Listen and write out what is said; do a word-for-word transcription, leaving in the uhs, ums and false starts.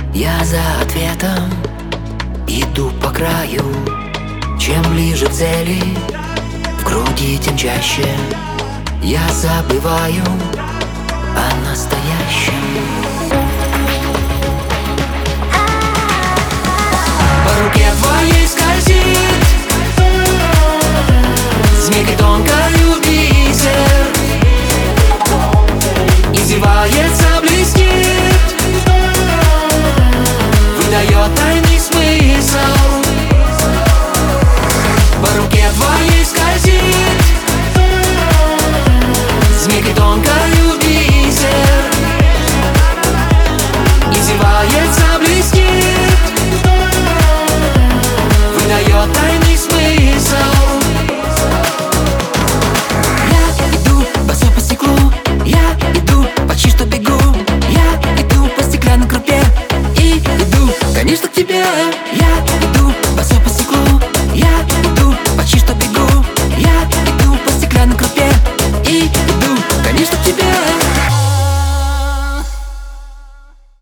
Я за ответом иду по краю. Чем ближе к цели, в груди тем чаще я забываю о настоящем. По руке твоей скользит змейкой тонкою бисер, извивается, блестит, выдает тайный смысл. По руке твоей скользит змейкой тонкой